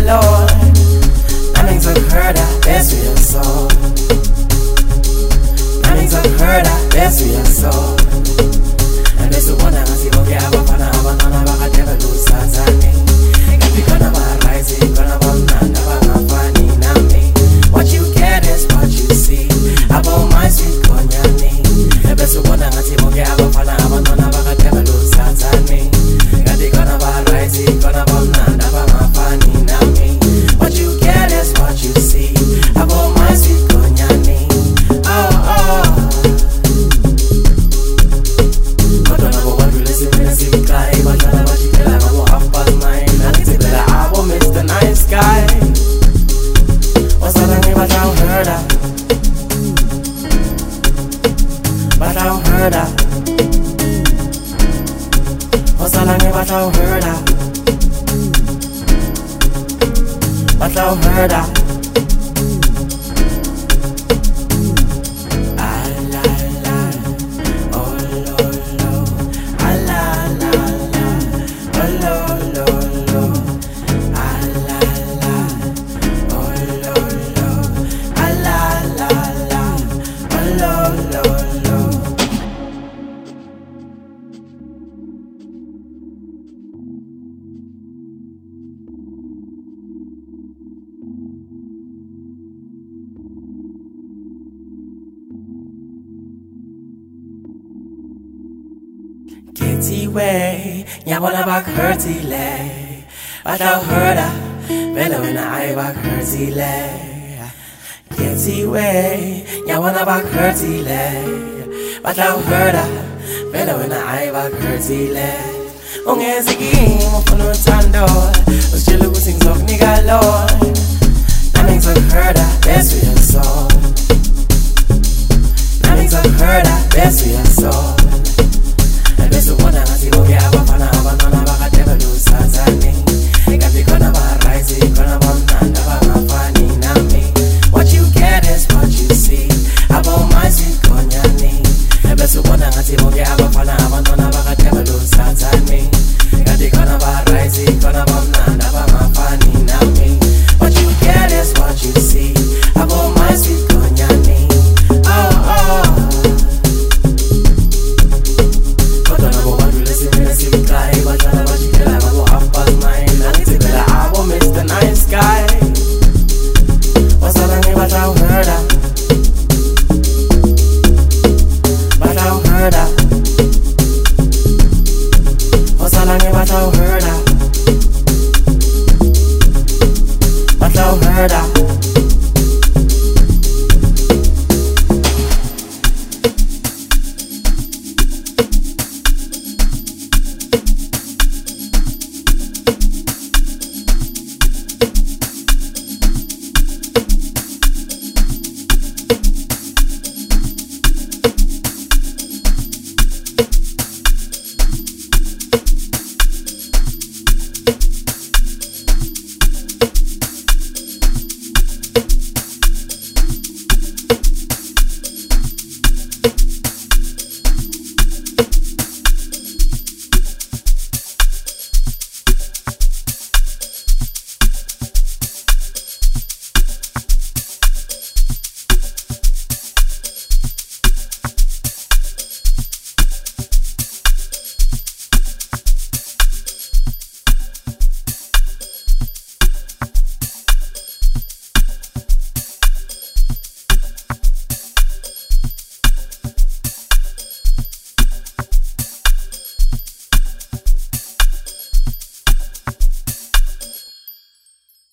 ngalon nami ngizokuhurta bese uyasola nami ngizokuhurta bese uyasola bese ubona ngathi bonke abafana abantwana bakadebe lusazane kanti khona ba-right khona bamnandi abangafani nami. What you get is what you see. Abomazwi konyani bese ubona ngathi bonke abafana abantwana bakadebe lusazane kanti khona ba-right khona bamnandi abangafani nami. What you get is what you see. Abomazwi konyani kodwa nabo bantu lesimene sibucayi bahlala bajikela ngabo half-past 9 angithi phela abo Mr. Nice Guy wasala ngibatawuhurta batawuhurta wasala ngibatawuhurta batawuhurta. Ketiwe, nyabona bakhurtile batawuhurta vele wena ayi bakhurtile. Ketiwe, nyabona bakhurtile batawuhurta vele wena ayi bakhurtile. Ungezikimi ufuna uthando usitshela ukuthi ngizokunika lona nami ngizokuhurta bese uyasola nami ngizokuhurta bese uyasola bese ubona ngathi bonke abafana abantwana bakadebe lusazane kanti khona ba-right khona bamnandi abangafani nami. What you get is what you see. Abomazwi konyani bese ubona ngathi bonke abafana abantwana bakadebe lusazane kanti khona ba-right khona bamnandi abangafani nami. What you get is what you see. Abomazwi konyani kodwa nabo bantu lesimene sibucayi bahlala bajikela ngabo half-past 9 angithi phela abo Mr. Nice Guy wasala ngibatawuhurta batawuhurta wasala ngibatawuhurta